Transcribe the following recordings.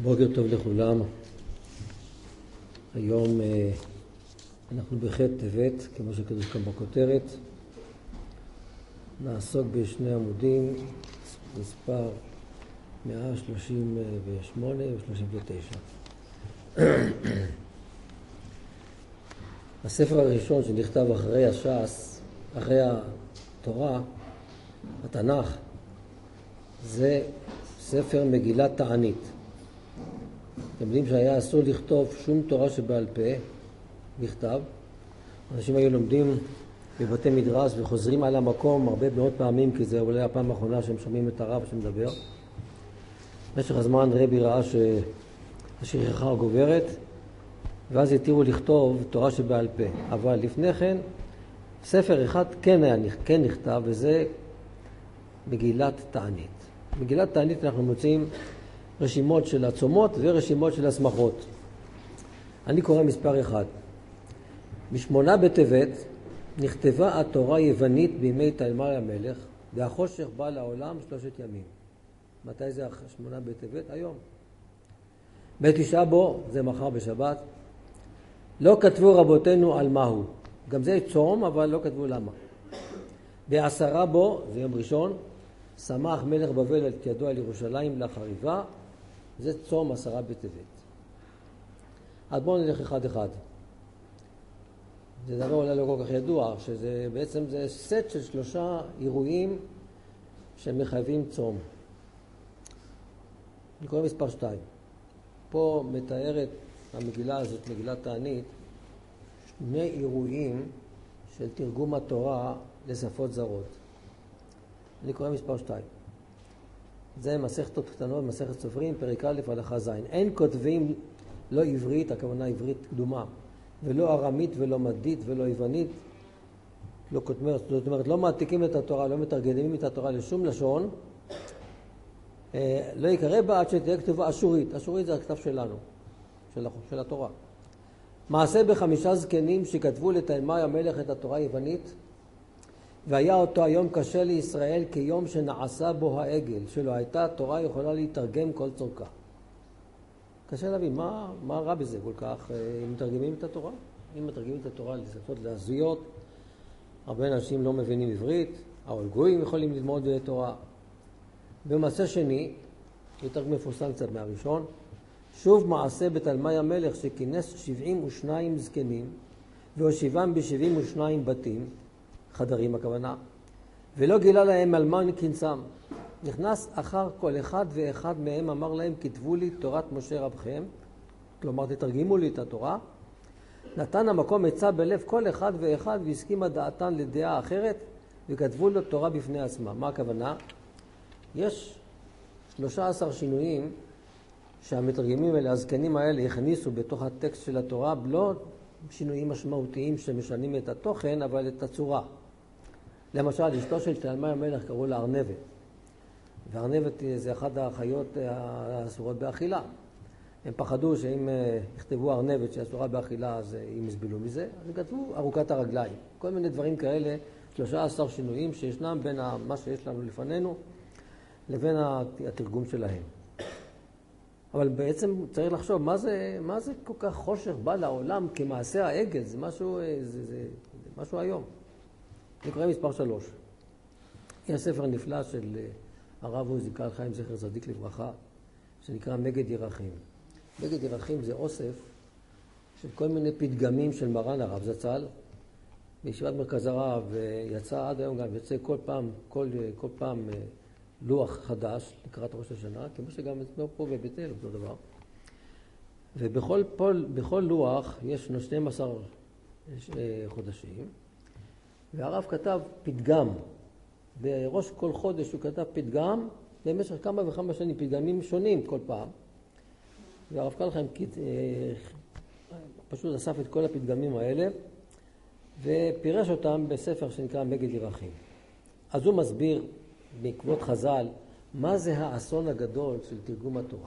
בוקר טוב לכולם. היום אנחנו בח' טבת, כמו שכתוב כאן בכותרת. נעסוק בשני עמודים, מספר 138 ו-39. הספר הראשון שנכתב אחרי הש"ס, אחרי התורה, התנ"ך, זה ספר מגילת תענית. אתם יודעים שהיה אסור לכתוב שום תורה שבעל פה, בכתב. אנשים היו לומדים בבתי מדרש וחוזרים על המקום הרבה מאוד פעמים, כי זה אולי הפעם האחרונה שהם שומעים את הרב שמדבר. במשך הזמן רבי ראה שהשכחה גוברת, ואז התירו לכתוב תורה שבעל פה. אבל לפני כן, ספר אחד כן נכתב, וזה מגילת תענית. מגילת תענית אנחנו מוצאים רשימות של הצומות ורשימות של השמחות. אני קורא מספר אחד. בשמונה בטבת נכתבה התורה היוונית בימי תלמי המלך, והחושך בא לעולם 3 ימים. מתי זה שמונה בטבת? היום. בתשעה בו, זה מחר בשבת, לא כתבו רבותינו על מהו. גם זה צום, אבל לא כתבו למה. בעשרה בו, זה יום ראשון, שמח מלך בבל את ידו על ירושלים לחריבה, זה צום 10 בטבת. אז בואו נלך אחד אחד. זה דבר אולי לא כל כך ידוע, שזה בעצם זה סט של 3 אירועים שמחייבים צום. אני קורא מספר 2. פה מתארת המגילה הזאת, מגילת תענית, 2 אירועים של תרגום התורה לשפות זרות. אני קורא מספר 2. זה מסכתות קטנות, מסכת סופרים, פרק א' הלכה ז'. אין כותבים לא עברית, הכוונה עברית קדומה, ולא ארמית ולא מדית ולא יוונית. זאת אומרת, לא מעתיקים את התורה, לא מתרגמים את התורה לשום לשון. לא יקרא בה עד שתהיה כתובה אשורית. אשורית זה הכתב שלנו, של התורה. מעשה ב5 זקנים שכתבו לתלמי המלך את התורה היוונית, והיה אותו היום קשה לישראל כיום שנעשה בו העגל, שלא הייתה התורה יכולה להתרגם כל צורכה. קשה להבין, מה רע בזה כל כך? אם מתרגמים את התורה? אם מתרגמים את התורה לשפות להזויות, הרבה אנשים לא מבינים עברית, אבל גויים יכולים ללמוד תורה. במעשה שני, יותר מפורסם קצת מהראשון, שוב מעשה בתלמי המלך שכינס 72 זקנים, והושיבם ב72 בתים, חדרים הכוונה, ולא גילה להם על מה כינסם. נכנס אחר כל אחד ואחד מהם, אמר להם, כתבו לי תורת משה רבכם, כלומר תתרגמו לי את התורה. נתן המקום עצה בלב כל אחד ואחד, והסכימה דעתן לדעה אחרת, וכתבו לו תורה בפני עצמה. מה הכוונה? יש 13 שינויים שהמתרגמים האלה, הזקנים האלה, הכניסו בתוך הטקסט של התורה, לא שינויים משמעותיים שמשנים את התוכן, אבל את הצורה. למשל, אשתו של תלמי המלך קראו לה ארנבת. וארנבת זה אחת החיות האסורות באכילה. הם פחדו שאם יכתבו ארנבת שאסורה באכילה, אז הם יסבלו מזה. אז הם כתבו ארוכת הרגליים. כל מיני דברים כאלה, 13 שינויים שישנם בין מה שיש לנו לפנינו לבין התרגום שלהם. אבל בעצם צריך לחשוב, מה זה כל כך חושך בא לעולם כמעשה העגל? זה משהו היום. אני קורא מספר 3. יש ספר נפלא של הרב עוזי קל חיים זכר צדיק לברכה, שנקרא מגד ירחים. מגד ירחים זה אוסף של כל מיני פתגמים של מרן הרב זצ"ל, בישיבת מרכז הרב, ויצא עד היום גם, יוצא כל פעם לוח חדש לקראת ראש השנה, כמו שגם אצלנו פה בבית אל, אותו דבר. ובכל לוח יש 12 חודשים, והרב כתב פתגם. בראש כל חודש הוא כתב פתגם, במשך כמה וכמה שנים, פתגמים שונים כל פעם. והרב קל חיים פשוט אסף את כל הפתגמים האלה, ופירש אותם בספר שנקרא מגד ירחים. אז הוא מסביר בעקבות חז"ל, מה זה האסון הגדול של תרגום התורה.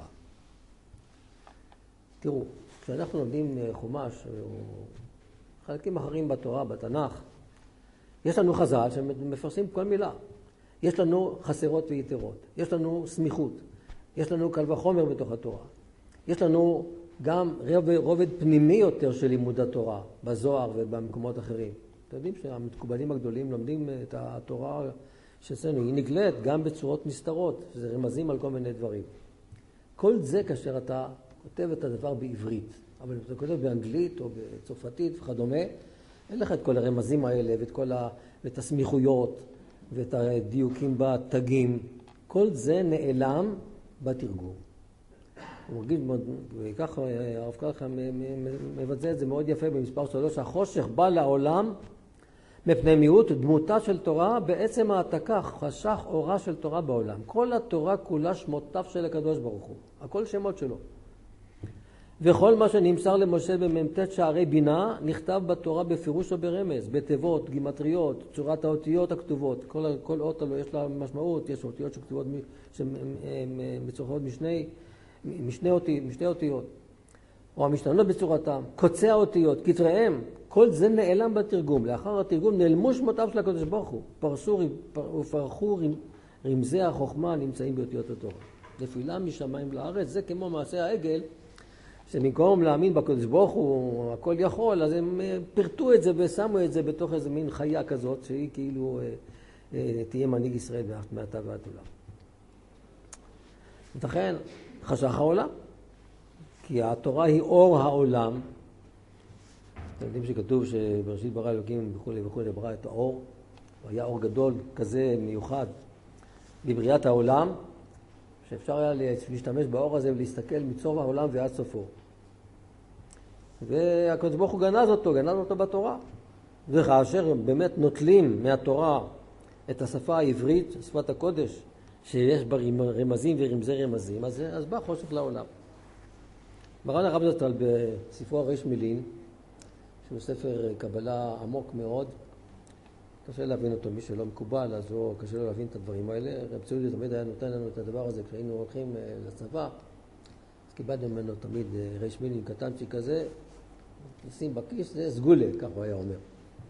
תראו, כשאנחנו לומדים חומש או חלקים אחרים בתורה, בתנ"ך, יש לנו חז"ל שמפרסמים כל מילה. יש לנו חסרות ויתרות, יש לנו סמיכות, יש לנו קל וחומר בתוך התורה. יש לנו גם רובד פנימי יותר של לימוד התורה, בזוהר ובמקומות אחרים. אתם יודעים שהמקובלים הגדולים לומדים את התורה שאצלנו, היא נגלית גם בצורות מסתרות, שזה רמזים על כל מיני דברים. כל זה כאשר אתה כותב את הדבר בעברית, אבל אם אתה כותב באנגלית או בצרפתית וכדומה, אין לך את כל הרמזים האלה ואת הסמיכויות ואת הדיוקים בתגים. כל זה נעלם בתרגום. הוא מרגיש, וכך הרב ככה מבצע את זה מאוד יפה במספר 3, החושך בא לעולם מפני מיעוט דמותה של תורה, בעצם העתקה, חשך אורה של תורה בעולם. כל התורה כולה שמותיו של הקדוש ברוך הוא, הכל שמות שלו. וכל מה שנמסר למשה במ"ט שערי בינה נכתב בתורה בפירוש או ברמז, בתיבות, גימטריות, צורת האותיות הכתובות. כל אות יש לה משמעות, יש אותיות שכתובות מצורפות משני אותיות, או המשתנות בצורתם, קוצי האותיות, כתריהם, כל זה נעלם בתרגום. לאחר התרגום נעלמו שמותיו של הקדוש ברוך הוא, ופרחו רמזי החוכמה הנמצאים באותיות התורה. נפילה משמיים לארץ, זה כמו מעשה העגל, שבמקום להאמין בקדוש ברוך הוא הכל יכול, אז הם פירטו את זה ושמו את זה בתוך איזה מין חיה כזאת, שהיא כאילו תהיה מנהיג ישראל מעתה ועד עולם. לכן חשך העולם, כי התורה היא אור העולם. אתם יודעים שכתוב שבראשית ברא אלוקים וכו' ברא את האור, הוא היה אור גדול כזה מיוחד בבריאת העולם, שאפשר היה להשתמש באור הזה ולהסתכל מצור העולם ועד סופו. והקדוש ברוך הוא גנז אותו בתורה. וכאשר באמת נוטלים מהתורה את השפה העברית, שפת הקודש, שיש בה רמזים ורמזי רמזים, אז בא חושך לעולם. מרן הרב זצ"ל בספרו הריש מילין, שהוא ספר קבלה עמוק מאוד, קשה להבין אותו, מי שלא מקובל, אז קשה לו להבין את הדברים האלה. רב ציודי תמיד היה נותן לנו את הדבר הזה כשהיינו הולכים לצבא, אז קיבלנו ממנו תמיד ריש מילין קטנצ'י כזה, נשים בכיס, זה סגולה, כך הוא היה אומר.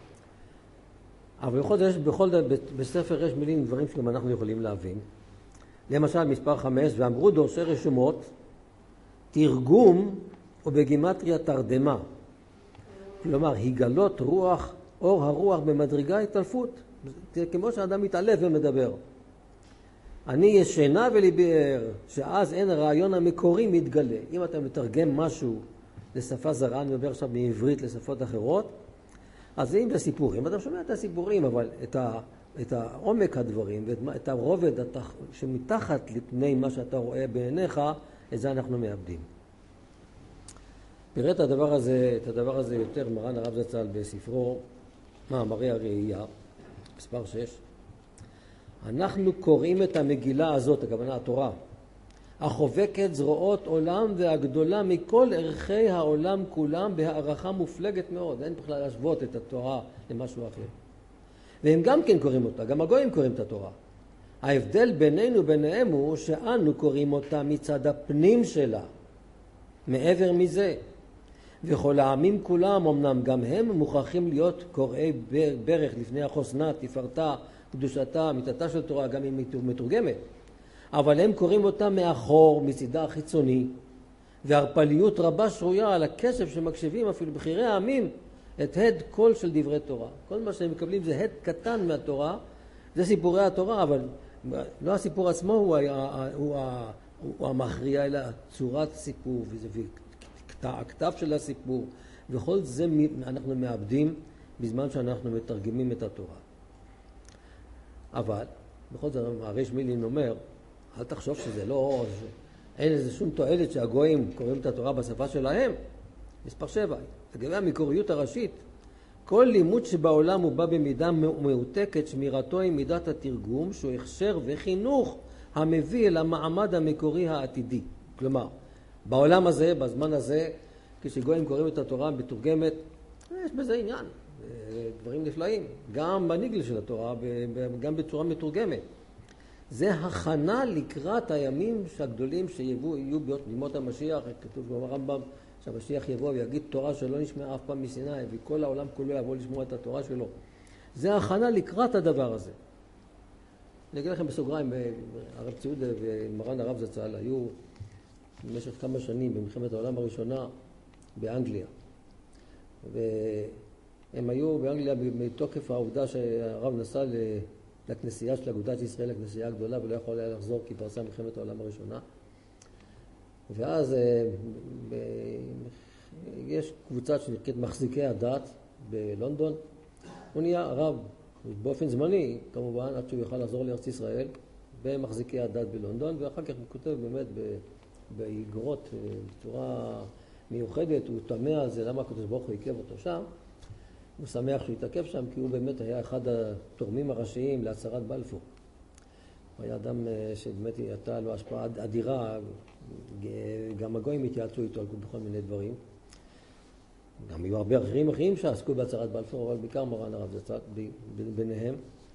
אבל בכל זאת, בספר ריש מילין דברים שגם אנחנו יכולים להבין. למשל, מספר 5, ואמרו דורשי רשומות, תרגום ובגימטריה תרדמה. כלומר, היגלות רוח, אור הרוח במדרגה התעלפות. זה כמו שאדם מתעלף ומדבר. אני ישנה וליבי ער, שאז אין הרעיון המקורי מתגלה. אם אתה מתרגם משהו לשפה זרה, אני מדבר עכשיו מעברית לשפות אחרות, אז אם זה סיפורים, אתה שומע את הסיפורים, אבל את העומק הדברים ואת הרובד שמתחת לפני מה שאתה רואה בעיניך, את זה אנחנו מאבדים. פירט את הדבר הזה יותר מרן הרב זצ"ל בספרו מאמרי הראייה, מספר 6. אנחנו קוראים את המגילה הזאת, הכוונה התורה, החובקת זרועות עולם והגדולה מכל ערכי העולם כולם בהערכה מופלגת מאוד. אין בכלל להשוות את התורה למשהו אחר. והם גם כן קוראים אותה, גם הגויים קוראים את התורה. ההבדל בינינו ביניהם הוא שאנו קוראים אותה מצד הפנים שלה, מעבר מזה. וכל העמים כולם, אמנם גם הם מוכרחים להיות קוראי ברך לפני החוסנה, תפארתה, קדושתה, מיתתה של תורה, גם אם היא מתורגמת. אבל הם קוראים אותה מאחור, מצידה החיצוני, והרפליות רבה שרויה על הכסף שמקשיבים אפילו בחירי העמים את הד קול של דברי תורה. כל מה שהם מקבלים זה הד קטן מהתורה, זה סיפורי התורה, אבל לא הסיפור עצמו הוא המכריע, אלא צורת סיפור, הכתב של הסיפור, וכל זה אנחנו מאבדים בזמן שאנחנו מתרגמים את התורה. אבל בכל זאת הריש מילין אומר, אל תחשוב שזה לא, אין איזה שום תועלת שהגויים קוראים את התורה בשפה שלהם. מספר 7, לגבי המקוריות הראשית, כל לימוד שבעולם הוא בא במידה מעותקת, שמירתו עם מידת התרגום, שהוא הכשר וחינוך המביא אל המעמד המקורי העתידי. כלומר, בעולם הזה, בזמן הזה, כשגויים קוראים את התורה בתורגמת, יש בזה עניין, דברים נפלאים, גם בניגל של התורה, גם בצורה מתורגמת. זה הכנה לקראת הימים הגדולים שיהיו בימות המשיח. כתוב ברמב"ם שהמשיח יבוא ויגיד תורה שלא נשמעה אף פעם מסיני, וכל העולם כולו יבוא לשמוע את התורה שלו. זה הכנה לקראת הדבר הזה. אני אגיד לכם בסוגריים, הרב ציודה ומרן הרב זצ"ל היו במשך כמה שנים במלחמת העולם הראשונה באנגליה. והם היו באנגליה מתוקף העובדה שהרב נסע לכנסייה של אגודת ישראל, לכנסייה הגדולה, ולא יכול היה לחזור כי פרצה מלחמת העולם הראשונה. ואז יש קבוצה שנקראת מחזיקי הדת בלונדון. הוא נהיה רב באופן זמני, כמובן, עד שהוא יוכל לחזור לארץ ישראל, במחזיקי הדת בלונדון, ואחר כך הוא כותב באמת באגרות בצורה מיוחדת, הוא תמה על זה, למה הקדוש ברוך הוא עיכב אותו שם. הוא שמח שהוא התעכב שם, כי הוא באמת היה אחד התורמים הראשיים להצהרת בלפור. הוא היה אדם שבאמת הייתה לו השפעה אדירה, גם הגויים התייעצו איתו בכל מיני דברים. גם היו הרבה אחרים שעסקו בהצהרת בלפור, אבל בעיקר מרן הרב זצ"ל ביניהם.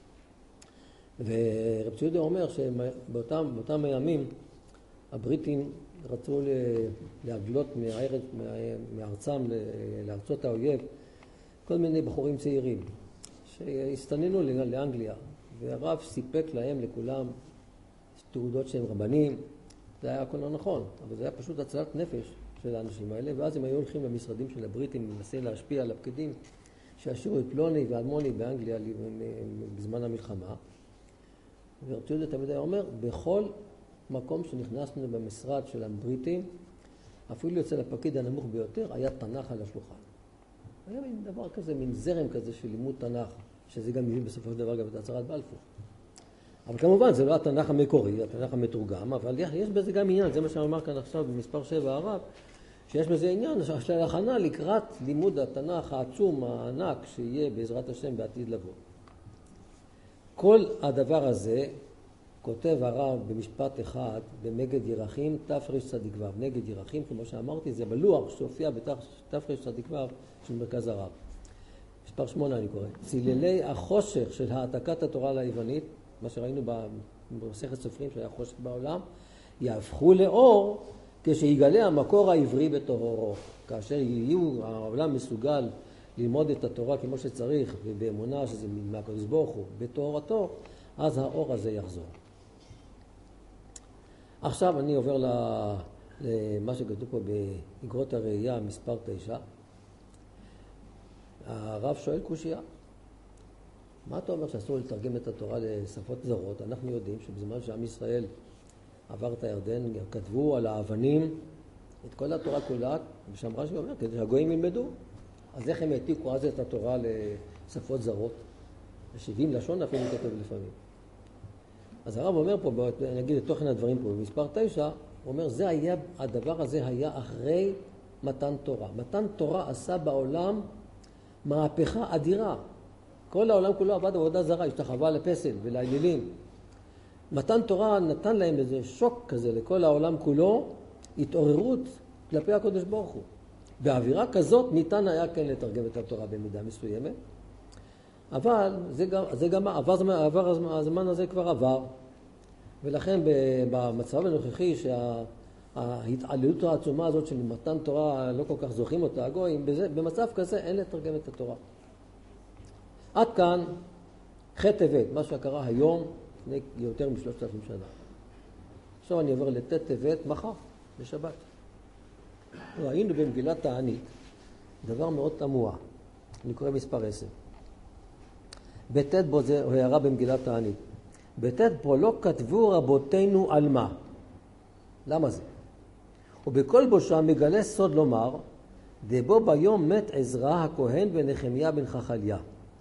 ורב ציודה אומר שבאותם הימים הבריטים רצו להגלות מארצם לארצות האויב כל מיני בחורים צעירים שהסתננו לאנגליה, והרב סיפק להם לכולם תעודות שהם רבנים. זה היה הכל לא נכון, אבל זה היה פשוט הצלת נפש של האנשים האלה, ואז הם היו הולכים למשרדים של הבריטים ומנסה להשפיע על הפקידים שישאירו את פלוני ואלמוני באנגליה בזמן המלחמה. ורב ציודה תמיד היה אומר, בכל מקום שנכנסנו במשרד של הבריטים, אפילו אצל הפקיד הנמוך ביותר, היה תנ"ך על השולחן. היה מין דבר כזה, מין זרם כזה של לימוד תנ"ך, שזה גם מביא בסופו של דבר גם את הצהרת בלפור. אבל כמובן, זה לא התנ"ך המקורי, התנ"ך המתורגם, אבל יש בזה גם עניין, זה מה שאמר כאן עכשיו במספר 7 הרב, שיש בזה עניין של ההכנה לקראת לימוד התנ"ך העצום, הענק, שיהיה בעזרת השם בעתיד לבוא. כל הדבר הזה כותב הרב במשפט אחד במגד ירחים תרצ"ו. נגד ירחים, כמו שאמרתי, זה בלוח שהופיע בתרצ"ו של מרכז הרב. מספר 8 אני קורא. ציללי החושך של העתקת התורה ליוונית, מה שראינו במסכת סופרים שהיה חושך בעולם, יהפכו לאור כשיגלה המקור העברי בטהורו. כאשר יהיו העולם מסוגל ללמוד את התורה כמו שצריך, ובאמונה שזה מהקדוש ברוך הוא, בטהרתו, אז האור הזה יחזור. עכשיו אני עובר למה שכתוב פה באגרות הראייה, מספר 9. הרב שואל קושיה, מה אתה אומר שאסור לתרגם את התורה לשפות זרות? אנחנו יודעים שבזמן שעם ישראל עבר את הירדן, כתבו על האבנים את כל התורה כולה, ושם רש"י אומר, כדי שהגויים ילמדו. אז איך הם העתיקו אז את התורה לשפות זרות? 70 לשון אפילו כתוב לפעמים. אז הרב אומר פה, נגיד את תוכן הדברים פה, במספר 9, הוא אומר, הדבר הזה היה אחרי מתן תורה. מתן תורה עשה בעולם מהפכה אדירה. כל העולם כולו עבד עבודה זרה, השתחווה לפסל ולאלילים. מתן תורה נתן להם איזה שוק כזה לכל העולם כולו, התעוררות כלפי הקדוש ברוך הוא. באווירה כזאת ניתן היה כן לתרגם את התורה במידה מסוימת, אבל זה גם הזמן הזה כבר עבר, ולכן במצב הנוכחי שההתעללות העצומה הזאת של מתן תורה לא כל כך זוכים אותה הגויים, במצב כזה אין לתרגם את התורה. עד כאן ח' טבת, מה שקרה היום לפני יותר מ3,000 שנה. עכשיו אני עובר לט' טבת מחר, בשבת. ראינו במגילת תענית דבר מאוד תמוה, אני קורא מספר 10. בט' בו זה הערה במגילת תענית. בט' בו לא כתבו רבותינו על מה. למה זה? ובכל בו שם מגלה סוד לומר, דבו ביום מת עזרא הכהן ונחמיה בן חכליה.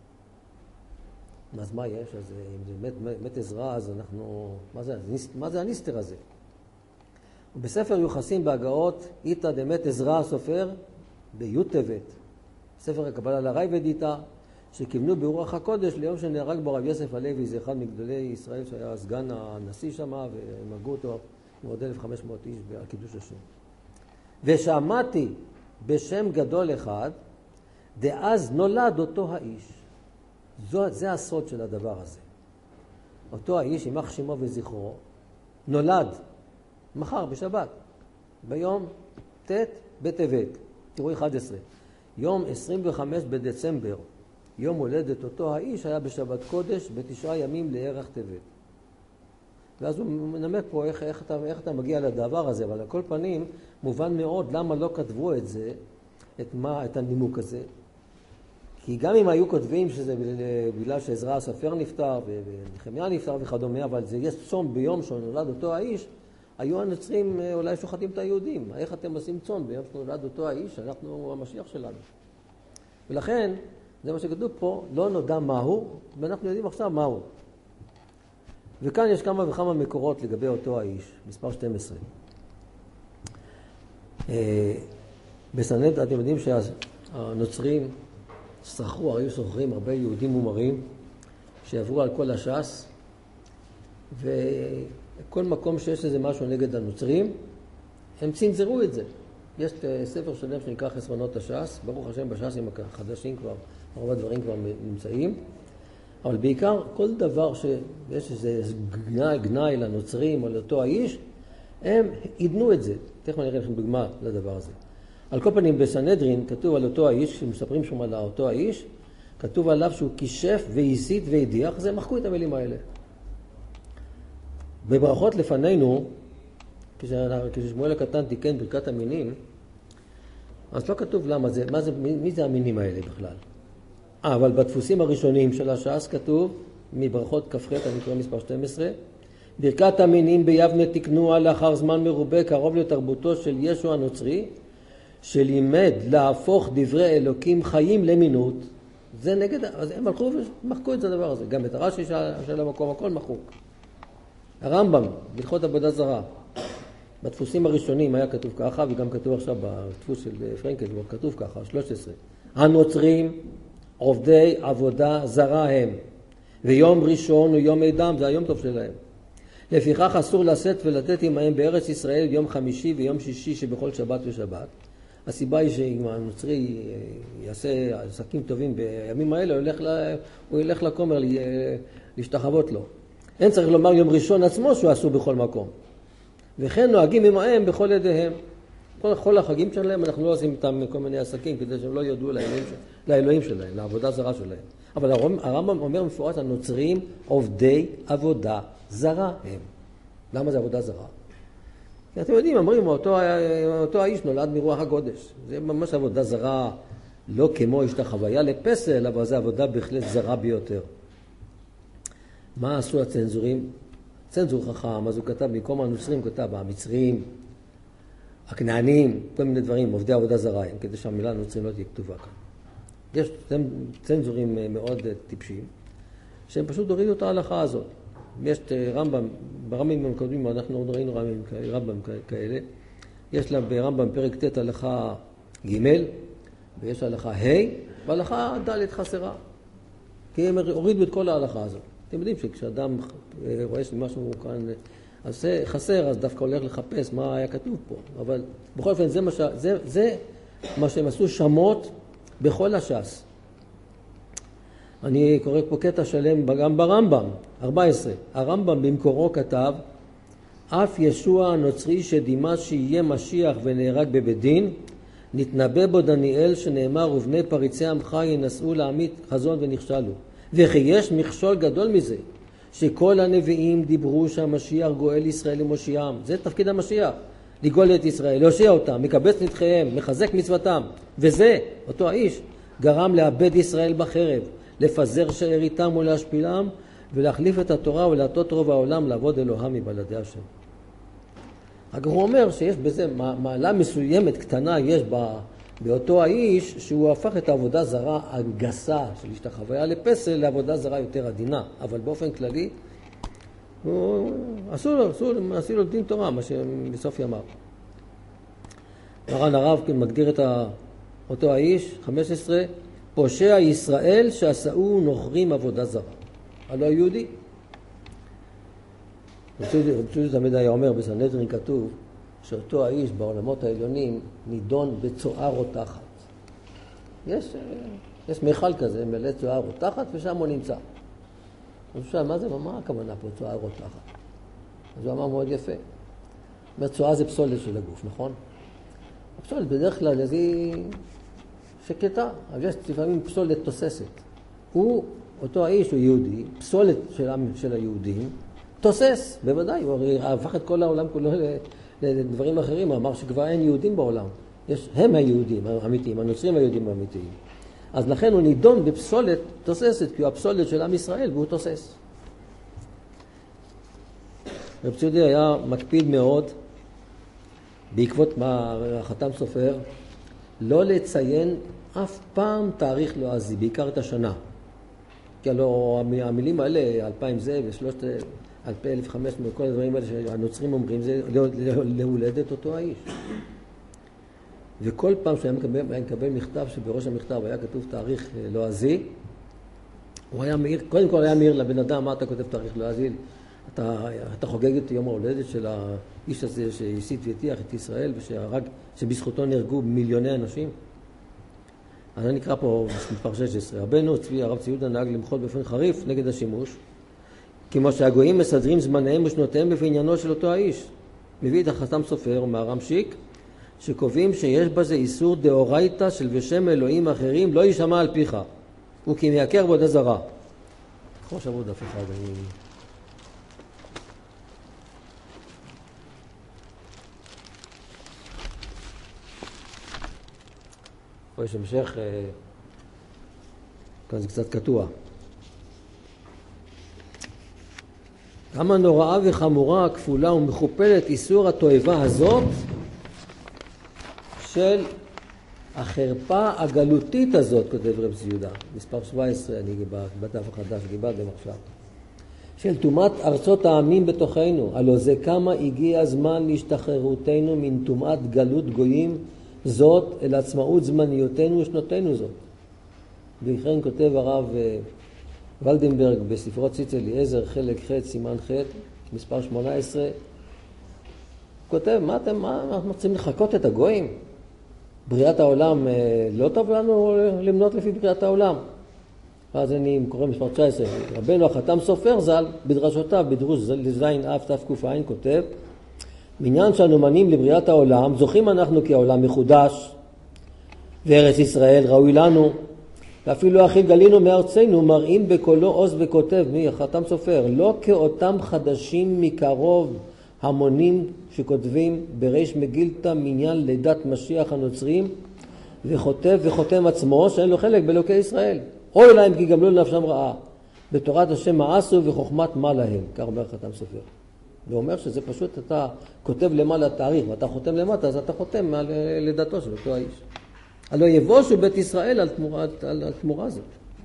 אז מה יש? אז אם זה מת עזרא, אז אנחנו... מה זה הניסטר הזה? ובספר יוחסים בהגאות, איתא דמת עזרא הסופר, בי' טבת. ספר הקבלה לרייבד איתא, שכיוונו ברוח הקודש ליום שנהרג בו רב יוסף הלוי, זה אחד מגדולי ישראל שהיה סגן הנשיא שם, והם הרגו אותו עוד 1,500 איש בקידוש השם. ושמעתי בשם גדול אחד, דאז נולד אותו האיש. זה הסוד של הדבר הזה. אותו האיש, יימח שמו וזכרו, נולד מחר בשבת, ביום ט' בטבת, תראו 11, יום 25 בדצמבר, יום הולדת אותו האיש היה בשבת קודש ב9 ימים לערך טבת. ואז הוא מנמק פה איך אתה מגיע לדבר הזה, אבל על כל פנים מובן מאוד למה לא כתבו את זה, את הנימוק הזה. כי גם אם היו כותבים שזה בגלל שעזרא הסופר נפטר ונחמיה נפטר וכדומה, אבל זה יש צום ביום שנולד אותו האיש, היו הנוצרים אולי שוחטים את היהודים. איך אתם עושים צום ביום שנולד אותו האיש? אנחנו המשיח שלנו. ולכן, זה מה שכתוב פה, לא נודע מהו, ואנחנו יודעים עכשיו מהו. וכאן יש כמה וכמה מקורות לגבי אותו האיש, מספר 12. בסנהדרין, אתם יודעים שהנוצרים היו סוחרים הרבה יהודים מומרים שעברו על כל הש"ס, וכל מקום שיש איזה משהו נגד הנוצרים, הם צנזרו את זה. יש ספר שלם שנקרא חסרונות הש"ס, ברוך השם בש"סים החדשים כבר, הרבה דברים כבר נמצאים, אבל בעיקר כל דבר שיש איזה גנאי לנוצרים או לאותו האיש, הם עידנו את זה. תכף אני אראה לכם דוגמה לדבר הזה. על כל פנים בסנהדרין כתוב על אותו האיש, שמספרים שם על אותו האיש, כתוב עליו שהוא כישף והסית והדיח, אז הם מחקו את המילים האלה. בברכות לפנינו, כששמואל הקטן תיקן ברכת המינים, אז לא כתוב למה זה, מי זה המינים האלה בכלל. אבל בדפוסים הראשונים של הש"ס כתוב, מברכות כ"ח, אני קורא מספר 12, ברכת המינים ביבנה תקנוה לאחר זמן מרובה קרוב לתרבותו של ישו הנוצרי, שלימד להפוך דברי אלוקים חיים למינות. זה נגד, אז הם הלכו ומחקו את הדבר הזה. גם את הרש"י של המקום, הכל מחוק. הרמב"ם, בהלכות עבודה זרה, בדפוסים הראשונים היה כתוב ככה, וגם כתוב עכשיו בדפוס של פרנקל, כתוב ככה, 13. הנוצרים עובדי עבודה זרה הם, ויום ראשון הוא יום עדם, זה היום טוב שלהם. לפיכך אסור לשאת ולתת עמהם בארץ ישראל יום חמישי ויום שישי שבכל שבת ושבת. הסיבה היא שאם הנוצרי יעשה עסקים טובים בימים האלה, הוא ילך לכומר להשתחוות לו. אין צריך לומר יום ראשון עצמו שהוא אסור בכל מקום. וכן נוהגים עמהם בכל ידיהם. כל החגים שלהם אנחנו לא עושים איתם כל מיני עסקים כדי שהם לא יודעו לאלוהים שלהם, לעבודה זרה שלהם. אבל הרמב"ם אומר מפורט, הנוצרים עובדי עבודה זרה הם. למה זה עבודה זרה? כי אתם יודעים, אומרים, אותו האיש נולד מרוח הקודש. זה ממש עבודה זרה, לא כמו השתחוויה לפסל, אבל זה עבודה בהחלט זרה ביותר. מה עשו הצנזורים? צנזור חכם, אז הוא כתב, במקום הנוצרים הוא כתב, המצרים, הכנענים, כל מיני דברים, עובדי עבודה זרה הם, כדי שהמילה נוצרים לא תהיה כתובה כאן. יש צנזורים מאוד טיפשים, שהם פשוט הורידו את ההלכה הזאת. יש רמב"ם, ברמב"ם הקודמים, אנחנו ראינו רמב"ם כאלה, יש לה ברמב"ם פרק ט' הלכה ג' ויש הלכה ה' והלכה ד' חסרה. כי הם הורידו את כל ההלכה הזאת. אתם יודעים שכשאדם רואה שמשהו כאן חסר, אז דווקא הולך לחפש מה היה כתוב פה. אבל בכל אופן זה מה שהם עשו שמות בכל הש"ס. אני קורא פה קטע שלם גם ברמב"ם, 14. הרמב"ם במקורו כתב, אף ישוע הנוצרי שדימה שיהיה משיח ונהרג בבית דין, נתנבא בו דניאל שנאמר, ובני פריצי עמך ינסו להעמיד חזון ונכשלו. וכי יש מכשול גדול מזה, שכל הנביאים דיברו שהמשיח גואל ישראל למושיעם. זה תפקיד המשיח, לגאול את ישראל, להושיע אותם, מקבץ נדחיהם, מחזק מצוותם. וזה, אותו האיש, גרם לאבד ישראל בחרב, לפזר שאריתם ולהשפילם, ולהחליף את התורה ולהטות רוב העולם לעבוד אלוהם מבלעדי השם. אגב הוא אומר שיש בזה מעלה מסוימת קטנה יש באותו האיש, שהוא הפך את העבודה זרה הגסה של השתחוויה לפסל לעבודה זרה יותר עדינה, אבל באופן כללי עשו לו דין תורה, מה שבסוף ימיו. מרן הרב מגדיר את אותו האיש, 15, פושע ישראל שעשאו נוכרים עבודה זרה. הלא היהודי. רבי תמיד היה אומר, בסנהדרין כתוב, שאותו האיש בעולמות העליונים נידון בצואה רותחת. יש מיכל כזה, מלא צואה רותחת, ושם הוא נמצא. הוא שואל, מה הכוונה פה צואה רותחת? אז הוא אמר מאוד יפה. צואה זה פסולת של הגוף, נכון? הפסולת בדרך כלל היא שקטה, אבל יש לפעמים פסולת תוססת. אותו האיש הוא יהודי, פסולת של היהודים, תוסס, בוודאי, הוא הפך את כל העולם כולו לדברים אחרים, הוא אמר שכבר אין יהודים בעולם. הם היהודים האמיתיים, הנוצרים היהודים האמיתיים. אז לכן הוא נידון בפסולת תוססת, כי הוא הפסולת של עם ישראל והוא תוסס. רב ציודי היה מקפיד מאוד, בעקבות מה החתם סופר, לא לציין אף פעם תאריך לועזי, בעיקר את השנה. כי הלוא המילים האלה, 2000 זה ו-1500, כל הדברים האלה שהנוצרים אומרים, זה להולדת אותו האיש. וכל פעם שהיה מקבל מכתב שבראש המכתב היה כתוב תאריך לועזי, הוא היה מעיר, קודם כל היה מעיר לבן אדם, מה אתה כותב תאריך לועזי? אתה חוגג את יום ההולדת של האיש הזה שהסית והטיח את ישראל שבזכותו נהרגו מיליוני אנשים. אז אני נקרא פה מספר 16. רבנו צבי הרב צבי יהודה נהג למחות באופן חריף נגד השימוש, כמו שהגויים מסדרים זמניהם ושנותיהם בעניינו של אותו האיש. מביא את החתם סופר מהרמשיק, שקובעים שיש בזה איסור דאורייתא של בשם אלוהים אחרים לא יישמע על פיך, וכי מייקר בעבודה זרה. תקחו שבוע דף אחד. פה יש המשך, כאן זה קצת קטוע. כמה נוראה וחמורה, כפולה ומכופלת איסור התועבה הזאת של החרפה הגלותית הזאת, כותב רב ציודה, מספר 17, אני בדף החדש, גיבלתם עכשיו, של תומת ארצות העמים בתוכנו. הלא זה כמה הגיע הזמן להשתחררותנו מן תומת גלות גויים זאת אל עצמאות זמניותנו ושנותינו זאת. וכן כותב הרב ולדנברג בספרו ציץ אליעזר חלק ח' סימן ח' מספר 18, כותב, מה אנחנו רוצים לחכות את הגויים? בריאת העולם, לא טוב לנו למנות לפי בריאת העולם. אז אני קורא מספר 19, רבנו החתם סופר ז"ל בדרשותיו בדרוש זין אף תק"ע כותב, בעניין שאנו מנים לבריאת העולם, זוכים אנחנו כי העולם מחודש, וארץ ישראל ראוי לנו, ואפילו הכי גלינו מארצנו מראים בקולו עוז וכותב, מי החתם סופר, לא כאותם חדשים מקרוב המונים שכותבים בריש מגילתא מניין לידת משיח הנוצרים, וכותב וחותם עצמו שאין לו חלק באלוקי ישראל. אוי להם כי גמלו לנפשם רעה, בתורת השם מאסו וחוכמת מה להם, כך אומר חתם סופר. הוא אומר שזה פשוט, אתה כותב למעלה תאריך ואתה חותם למטה, אז אתה חותם על לידתו של אותו האיש. הלא יבושו בית ישראל על תמורה זאת.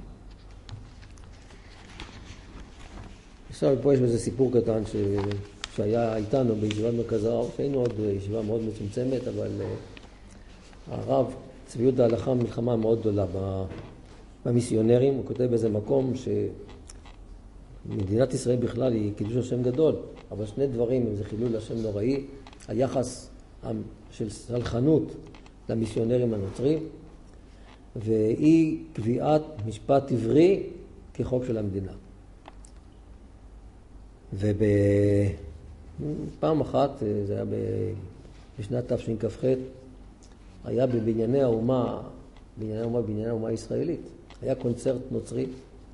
עכשיו פה יש איזה סיפור קטן שהיה איתנו בישיבת מרכז הרב, שהיינו עוד ישיבה מאוד מצומצמת, אבל הרב צבי יהודה הלכה מלחמה מאוד גדולה במיסיונרים. הוא כותב באיזה מקום שמדינת ישראל בכלל היא קידוש השם גדול, אבל שני דברים, אם זה חילול השם נוראי, היחס של סלחנות למיסיונרים הנוצרים, והיא קביעת משפט עברי כחוק של המדינה. ובפעם אחת, זה היה בשנת תשכ"ח, היה בבנייני האומה, בנייני האומה הישראלית, היה קונצרט נוצרי,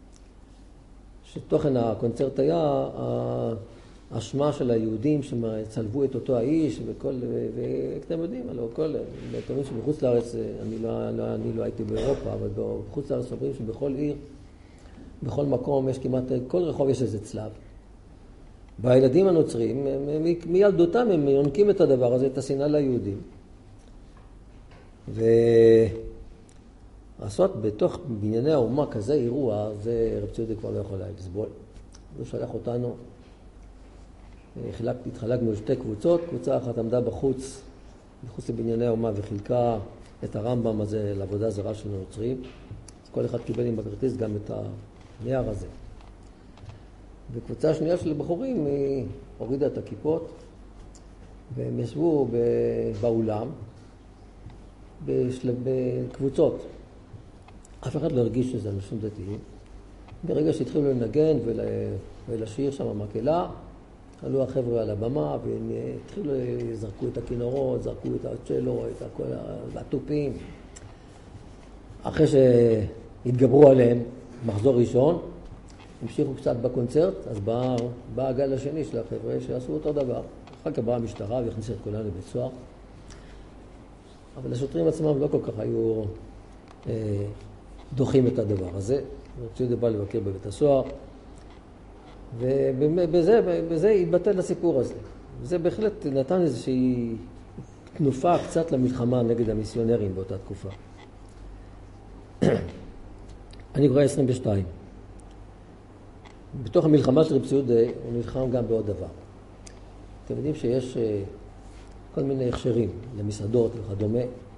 שתוכן הקונצרט היה האשמה של היהודים שצלבו את אותו האיש, ואתם יודעים, כל נתונים שבחוץ לארץ, אני לא הייתי באירופה, אבל בחוץ לארץ אומרים שבכל עיר, בכל מקום יש כמעט, כל רחוב יש איזה צלב. והילדים הנוצרים, מילדותם הם יונקים את הדבר הזה, את השנאה ליהודים. לעשות בתוך בנייני האומה כזה אירוע, זה רב ציודה כבר לא יכול לסבול. הוא שלח אותנו, התחלקנו לשתי קבוצות, קבוצה אחת עמדה בחוץ לבנייני האומה וחילקה את הרמב"ם הזה לעבודה זרה של הנוצרים. אז כל אחד קיבל עם בכרטיס גם את הנייר הזה. וקבוצה שנייה של בחורים היא הורידה את הכיפות, והם ישבו באולם בקבוצות. אף אחד לא הרגיש שזה אנשים דתיים. ברגע שהתחילו לנגן ולשיר שם המקהלה, עלו החבר'ה על הבמה והתחילו, זרקו את הכינורות, זרקו את הצ'לו, את כל הטופים. אחרי שהתגברו עליהם מחזור ראשון, המשיכו קצת בקונצרט, אז בא הגל השני של החבר'ה שעשו אותו דבר. אחר כך באה המשטרה והכניסה את כולנו לבית סוהר. אבל השוטרים עצמם לא כל כך היו דוחים את הדבר הזה. ציודה בא לבקר בבית הסוהר, ובזה התבטל הסיפור הזה. זה בהחלט נתן איזושהי תנופה קצת למלחמה נגד המיסיונרים באותה תקופה. אני קורא 22. בתוך המלחמה של רב ציודה הוא נלחם גם בעוד דבר. אתם יודעים שיש כל מיני הכשרים למסעדות וכדומה,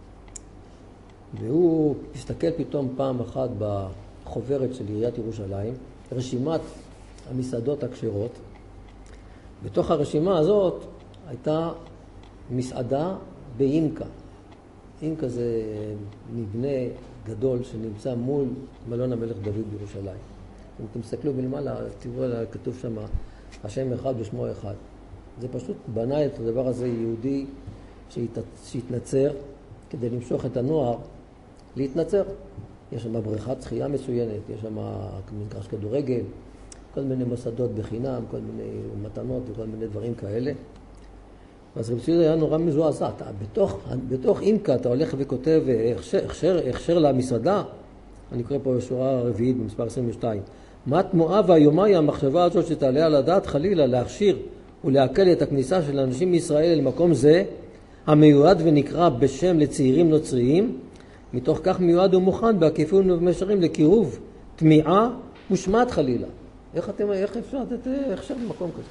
והוא הסתכל פתאום פעם אחת בחוברת של עיריית ירושלים, רשימת המסעדות הכשרות. בתוך הרשימה הזאת הייתה מסעדה באינקה. אינקה זה מבנה גדול שנמצא מול מלון המלך דוד בירושלים. אם אתם תסתכלו מלמעלה, תראו כתוב שם השם אחד ושמו אחד. זה פשוט בנה את הדבר הזה יהודי שהתנצר כדי למשוך את הנוער להתנצר. יש שם בריכת שחייה מצוינת, יש שם מגרש כדורגל, כל מיני מוסדות בחינם, כל מיני מתנות וכל מיני דברים כאלה. אז רב ציודה היה נורא מזועזע. בתוך אינקה אתה הולך וכותב הכשר למסעדה. אני קורא פה שורה רביעית במספר 22. מה תמוהה והיומה היא המחשבה הזאת שתעלה על הדעת חלילה להכשיר ולהקל את הכניסה של אנשים מישראל למקום זה, המיועד ונקרא בשם לצעירים נוצריים, מתוך כך מיועד ומוכן בעקיפין ובמישרין לקירוב, תמיעה ושמעת חלילה. איך אפשר לתת הכשר למקום כזה?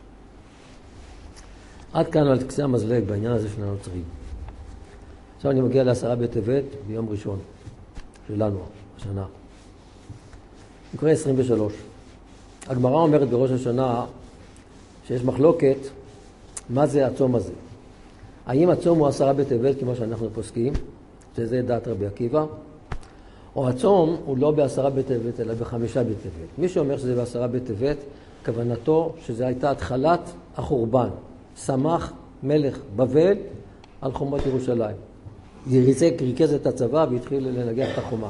עד כאן על קצה המזלג בעניין הזה של הנוצרים. עכשיו אני מגיע ל10 בטבת ביום ראשון שלנו, השנה. אני קורא 23. הגמרא אומרת בראש השנה שיש מחלוקת מה זה הצום הזה. האם הצום הוא 10 בטבת כמו שאנחנו פוסקים, שזה דעת רבי עקיבא, או הצום הוא לא ב10 בטבת אלא ב5 בטבת. מי שאומר שזה ב10 בטבת, כוונתו שזה הייתה התחלת החורבן. שמח מלך בבל על חומות ירושלים. ריכז את הצבא והתחיל לנגח את החומה.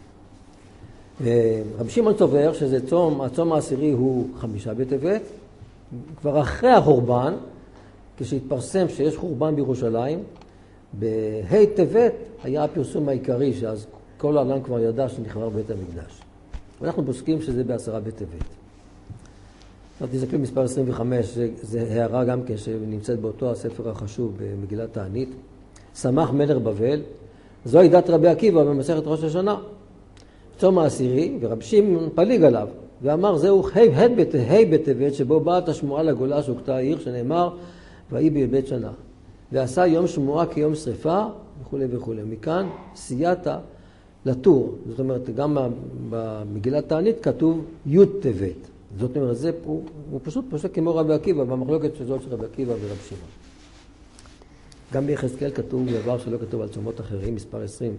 רבי שמעון סובר שזה הצום העשירי הוא 5 בטבת, כבר אחרי החורבן, כשהתפרסם שיש חורבן בירושלים, בה' טבת היה הפרסום העיקרי, שאז כל העולם כבר ידע שנחרב בית המקדש. ואנחנו פוסקים שזה ב10 בטבת. עכשיו תסתכלו מספר 25, זה הערה גם כן שנמצאת באותו הספר החשוב במגילת תענית. שמח מלך בבל, זוהי דת רבי עקיבא במסכת ראש השנה. צום העשירי, ורבי שמעון פליג עליו, ואמר זהו ה' בטבת שבו באת השמועה לגולה שהוכתה העיר, שנאמר ויהי בבית שנה. ועשה יום שמועה כיום שריפה וכו' וכו'. מכאן סייעתא לטור. זאת אומרת, גם במגילת תענית כתוב י' טבת. זאת אומרת, זה הוא פשוט כמו רבי עקיבא, במחלוקת שזאת של רבי עקיבא ורבי שמעון. גם ביחזקאל כתוב דבר שלא כתוב על צומות אחרים, מספר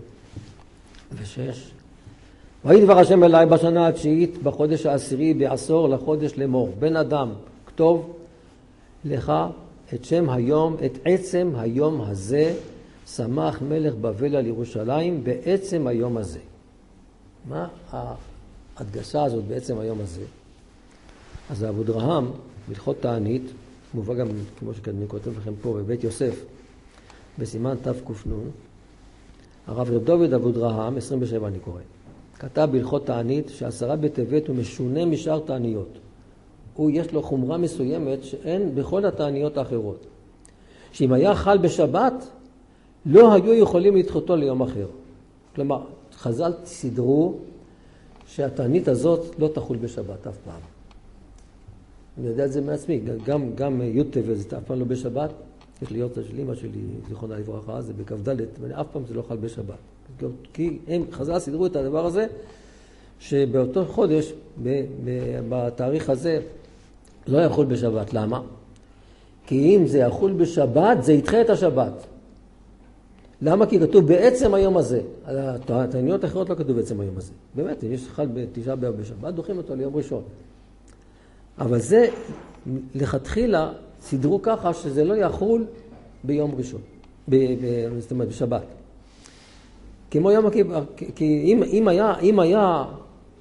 26. ויהי דבר השם אליי בשנה התשיעית, בחודש העשירי, בעשור לחודש לאמור. בן אדם, כתוב לך את שם היום, את עצם היום הזה, שמח מלך בבל על ירושלים בעצם היום הזה. מה ההדגשה הזאת בעצם היום הזה? אז אבודרהם, בהלכות תענית, מובא גם, כמו שאני כותב לכם פה, בבית יוסף, בסימן תק"ן, הרב רב דוד אבודרהם, 27 אני קורא, כתב בהלכות תענית ש10 בטבת הוא משונה משאר תעניות. יש לו חומרה מסוימת שאין בכל התעניות האחרות. שאם היה חל בשבת, לא היו יכולים לדחותו ליום אחר. כלומר, חז"ל סידרו שהתענית הזאת לא תחול בשבת אף פעם. אני יודע את זה מעצמי, גם י' טבת זה אף פעם לא בשבת. יש לי יורצה של אמא שלי, זיכרונה לברכה, זה בכ"ד, ואף פעם זה לא חל בשבת. כי חז"ל סידרו את הדבר הזה, שבאותו חודש, בתאריך הזה, לא יחול בשבת. למה? כי אם זה יחול בשבת, זה ידחה את השבת. למה? כי כתוב בעצם היום הזה. התעניות האחרות לא כתוב בעצם היום הזה. באמת, אם יש חל בתשעה באב בשבת, דוחים אותו ליום ראשון. אבל זה, לכתחילה, סידרו ככה שזה לא יחול ביום ראשון. זאת אומרת, בשבת. כמו יום הכיפורים, כי אם היה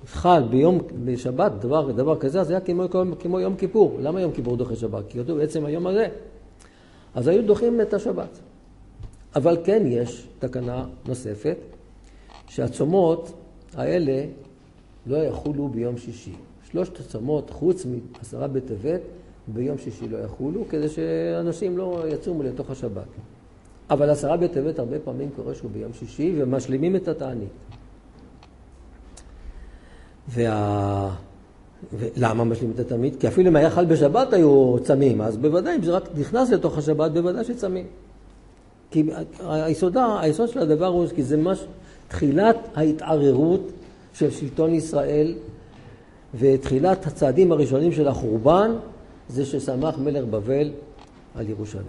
חל בשבת, דבר כזה, אז היה כמו יום כיפור. למה יום כיפור דוחה שבת? כי כתוב בעצם היום הזה. אז היו דוחים את השבת. אבל כן יש תקנה נוספת, שהצומות האלה לא יחולו ביום שישי. 3 הצומות חוץ מ10 בטבת ביום שישי לא יחולו, כדי שאנשים לא יצומו לתוך השבת. אבל 10 בטבת הרבה פעמים קורה שהוא ביום שישי, ומשלימים את התענית. למה משלימים את התענית? כי אפילו אם היה חל בשבת היו צמים, אז בוודאי, אם זה רק נכנס לתוך השבת, בוודאי שצמים. כי היסוד של הדבר הוא, כי זה תחילת ההתערערות של שלטון ישראל, ותחילת הצעדים הראשונים של החורבן, זה ששמח מלך בבל על ירושלים.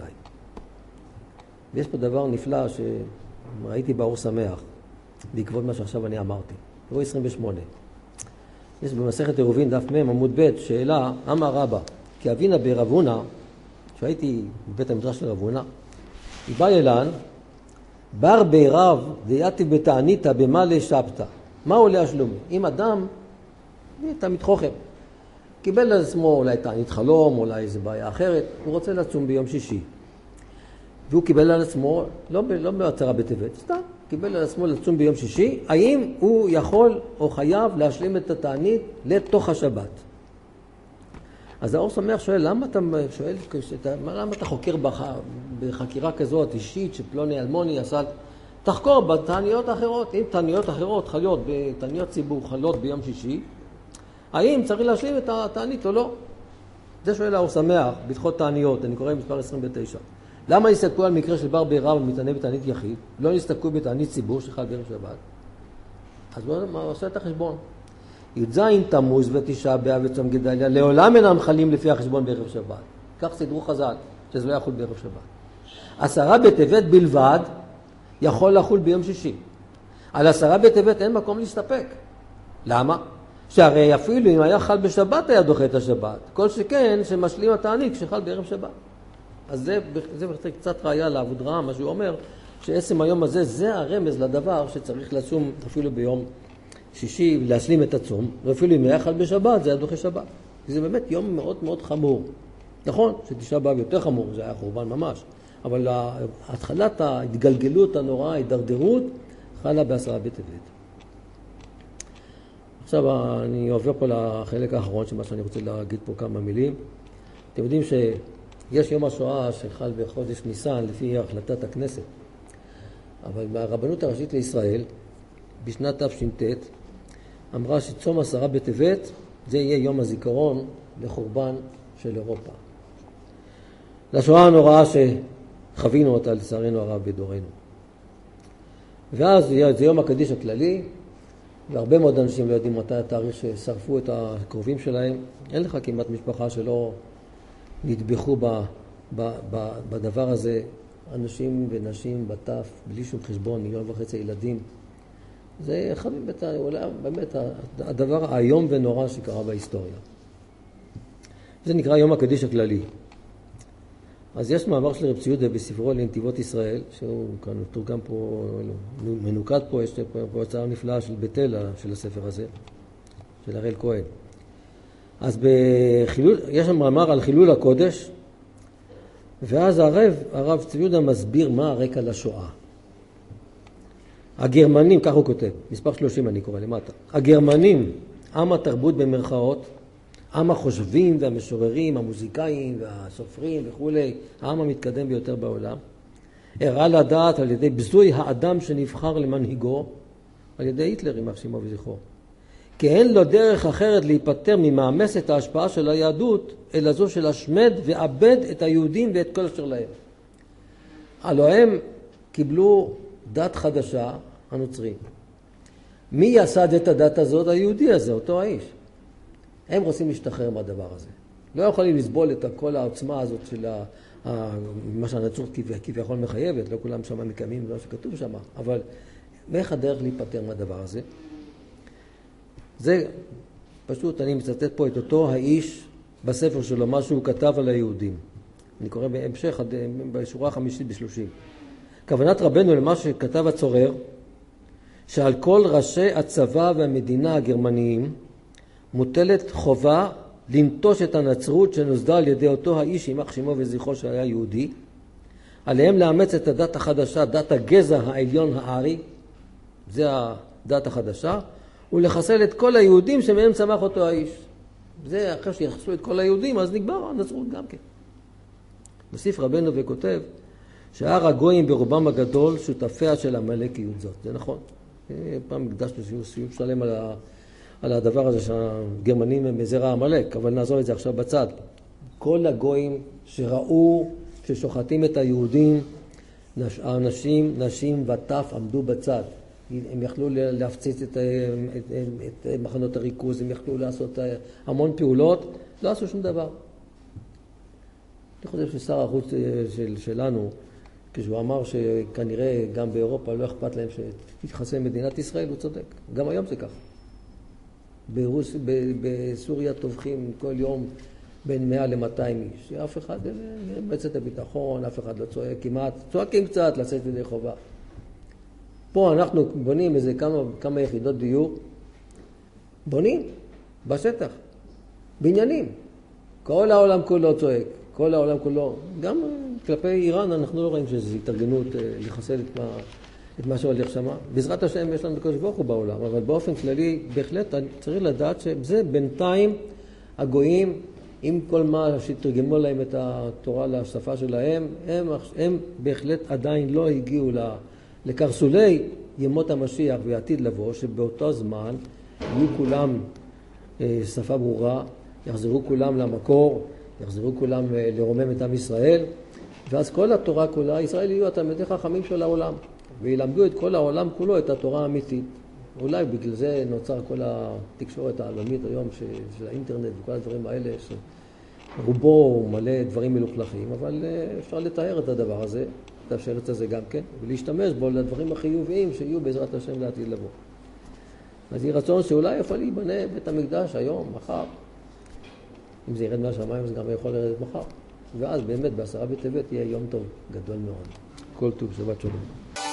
ויש פה דבר נפלא שראיתי באור שמח, בעקבות מה שעכשיו אני אמרתי. תראו 28. יש במסכת עירובין דף מ' עמוד ב' שאלה, אמר רבא, כי אבינה ברב הונא, שהייתי בבית המדרש של רב הונא, היא באה אלן, בר ברב דייתיב בתעניתא במלא שבתא. מה עולה השלומי? אם אדם, תמיד חוכם, קיבל על עצמו אולי תענית חלום, אולי איזו בעיה אחרת, הוא רוצה לצום ביום שישי. והוא קיבל על עצמו, לא בעצרה בטבת, סתם, קיבל על עצמו לצום ביום שישי, האם הוא יכול או חייב להשלים את התענית לתוך השבת? אז האור שמח שואל, למה אתה חוקר בחקירה כזאת אישית שפלוני אלמוני עשה? תחקור בתעניות אחרות. אם תעניות אחרות חלות, בתעניות ציבור חלות ביום שישי, האם צריך להשלים את התענית או לא? זה שואל האור שמח, בתחות תעניות, אני קורא מספר 29. למה נסתכלו על מקרה של בר ברב ומתענה בתענית יחיד? לא נסתכלו בתענית ציבור שחל בערב שבת? אז הוא עושה את החשבון. י"ז תמוז ותשעה באב וצום גדליה, לעולם אינם חלים לפי החשבון בערב שבת. כך סידרו חז"ל, שזה לא יחול בערב שבת. 10 בטבת בלבד יכול לחול ביום שישי. על 10 בטבת אין מקום להסתפק. למה? שהרי אפילו אם היה חל בשבת היה דוחה את השבת. כל שכן שמשלים התענית כשחל בערב שבת. אז זה קצת ראיה לעבוד רעה, מה שהוא אומר, שעצם היום הזה זה הרמז לדבר שצריך לצום אפילו ביום שישי להשלים את הצום, ואפילו אם היה חל בשבת זה היה דוחה שבת. זה באמת יום מאוד מאוד חמור. נכון שתשעה באב יותר חמור, זה היה חורבן ממש, אבל התחלת ההתגלגלות הנוראה, ההידרדרות, חלה ב10 בטבת. עכשיו אני עובר פה לחלק האחרון של מה שאני רוצה להגיד פה כמה מילים. אתם יודעים שיש יום השואה שחל בחודש ניסן לפי החלטת הכנסת, אבל ברבנות הראשית לישראל בשנת תש"ט אמרה שצום 10 בטבת זה יהיה יום הזיכרון לחורבן של אירופה. לשואה הנוראה שחווינו אותה לצערנו הרב בדורנו. ואז זה יום הקדיש הכללי, והרבה מאוד אנשים לא יודעים מתי התאריך ששרפו את הקרובים שלהם. אין לך כמעט משפחה שלא נטבחו בדבר הזה, אנשים ונשים בטף, בלי שום חשבון, 1.5 מיליון ילדים. זה אחד באמת הדבר היום ונורא שקרה בהיסטוריה. זה נקרא יום הקדיש הכללי. אז יש מאמר של רב ציודה בספרו לנתיבות ישראל, שהוא כאן תורגם פה, מנוקד פה, יש פה הצעה נפלאה של בתל, של הספר הזה, של הראל כהן. אז יש שם מאמר על חילול הקודש, ואז הרב ציודה מסביר מה הרקע לשואה. הגרמנים, כך הוא כותב, מספר 30 אני קורא למטה, הגרמנים, עם התרבות במרכאות, עם החושבים והמשוררים, המוזיקאים והסופרים וכו', העם המתקדם ביותר בעולם, הראה לדעת על ידי בזוי האדם שנבחר למנהיגו, על ידי היטלר, יימח שמו וזכרו. כי אין לו דרך אחרת להיפטר ממאמסת ההשפעה של היהדות, אלא זו של השמד ועבד את היהודים ואת כל אשר להם. הלוא הם קיבלו דת חדשה, הנוצרים. מי יסד את הדת הזאת? היהודי הזה, אותו האיש. הם רוצים להשתחרר מהדבר הזה. לא יכולים לסבול את כל העוצמה הזאת של מה שהנצרות כביכול מחייבת, לא כולם שם מקיימים לא שכתוב שם, אבל איך הדרך להיפטר מהדבר הזה? זה פשוט, אני מצטט פה את אותו האיש בספר שלו, מה שהוא כתב על היהודים. אני קורא בהמשך, בשורה 50 ב-30. כוונת רבנו למה שכתב הצורר, שעל כל ראשי הצבא והמדינה הגרמניים מוטלת חובה לנטוש את הנצרות שנוסדה על ידי אותו האיש, יימח שמו וזכרו שהיה יהודי, עליהם לאמץ את הדת החדשה, דת הגזע העליון הארי, זה הדת החדשה, ולחסל את כל היהודים שמהם צמח אותו האיש. זה אחרי שיחסלו את כל היהודים, אז נגמר הנצרות גם כן. מוסיף רבנו וכותב, שאר הגויים ברובם הגדול שותפיה של עמלקיות זאת. זה נכון. פעם הקדשנו סיום שלם על הדבר הזה שהגרמנים הם מזרע עמלק, אבל נעזוב את זה עכשיו בצד. כל הגויים שראו ששוחטים את היהודים, האנשים, נשים וטף עמדו בצד. הם יכלו להפציץ את מחנות הריכוז, הם יכלו לעשות המון פעולות, לא עשו שום דבר. אני חושב ששר החוץ שלנו, כשהוא אמר שכנראה גם באירופה לא אכפת להם שתתחסל מדינת ישראל, הוא צודק. גם היום זה כך. בסוריה טובחים כל יום בין 100 ל-200 איש. אף אחד, מועצת הביטחון, אף אחד לא צועק כמעט. צועקים קצת לצאת ידי חובה. פה אנחנו בונים איזה כמה יחידות דיור. בונים בשטח. בניינים. כל העולם כולו צועק. כל העולם כולו. גם כלפי איראן אנחנו לא רואים שזו התארגנות לחסל את מה שהולך שם. בעזרת השם יש לנו קדוש ברוך הוא בעולם, אבל באופן כללי בהחלט צריך לדעת שזה בינתיים הגויים, עם כל מה שתרגמו להם את התורה לשפה שלהם, הם בהחלט עדיין לא הגיעו לקרסולי ימות המשיח ועתיד לבוא, שבאותו זמן יהיו כולם שפה ברורה, יחזרו כולם למקור, יחזרו כולם לרומם את עם ישראל, ואז כל התורה כולה, ישראל יהיו התלמידי חכמים של העולם, וילמדו את כל העולם כולו את התורה האמיתית. אולי בגלל זה נוצר כל התקשורת העולמית היום של האינטרנט וכל הדברים האלה, שרובו מלא דברים מלוכלכים, אבל אפשר לתאר את הדבר הזה, את השרץ הזה גם כן, ולהשתמש בו לדברים החיוביים שיהיו בעזרת השם לעתיד לבוא. אז יהיה רצון שאולי יכול להיבנה בית המקדש היום, מחר. אם זה ירד מהשמיים, זה גם יכול לרדת מחר. ואז באמת ב10 בטבת יהיה יום טוב גדול מאוד. כל טוב, שבת שלום.